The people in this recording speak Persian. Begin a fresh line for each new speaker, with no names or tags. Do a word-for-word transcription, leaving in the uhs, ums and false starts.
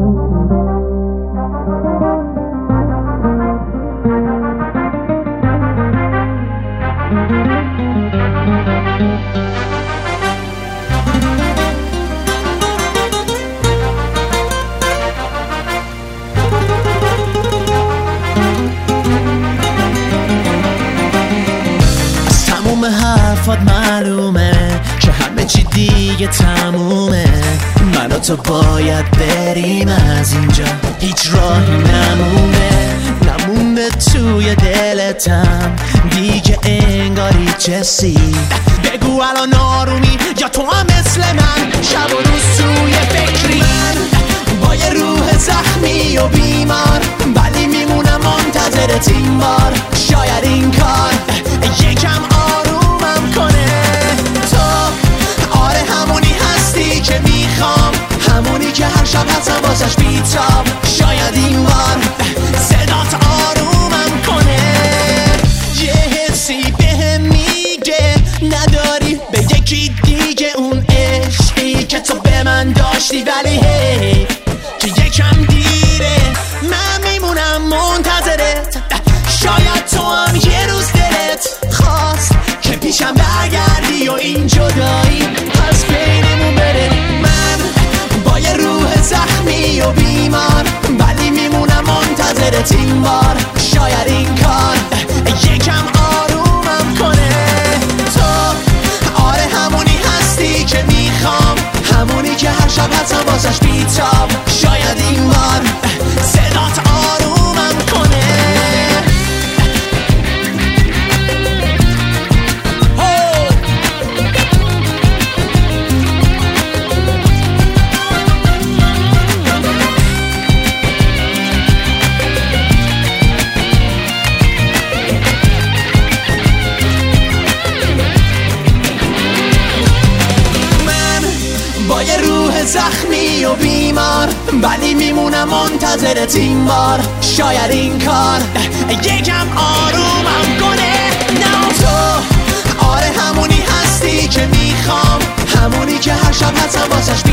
حرفات معلومه که همه چی دیگه تمومه. من و تو باید بریم از اینجا، هیچ راهی نمونه نمونده توی دلتم دیگه انگاری چسی. بگو الان آرومی یا تو هم مثل من شب و روز توی فکری. من با یه روح زخمی و بیمار ولی میمونم منتظرت این بار. شاید این کار یکم آرومم کنه. تو آره همونی هستی که میخوام، همونی که هر شب هستم واسش بیتاب. شاید این بار صدات آرومم کنه. یه حسی بهم میگه نداری به یکی دیگه اون عشقی که تو به من داشتی، ولی هی که یکم دیره. من میمونم منتظرت، شاید تو هم یه روز دلت خواست که پیشم برگردی و این جدایی پس بینمون بره. من با یه روح زخمی و بیمار ولی میمونم منتظرت این بار. شاید این کار یکم آرومم کنه. تو آره همونی هستی که میخوام، همونی که هر شب هستم واسش بیتاب. شاید این بار صدات آرومم کنه. با یه روح زخمی و بیمار ولی میمونم منتظرت این بار. شاید این کار یکم آرومم کنه. نه تو آره همونی هستی که میخوام، همونی که هر شب هستم واسش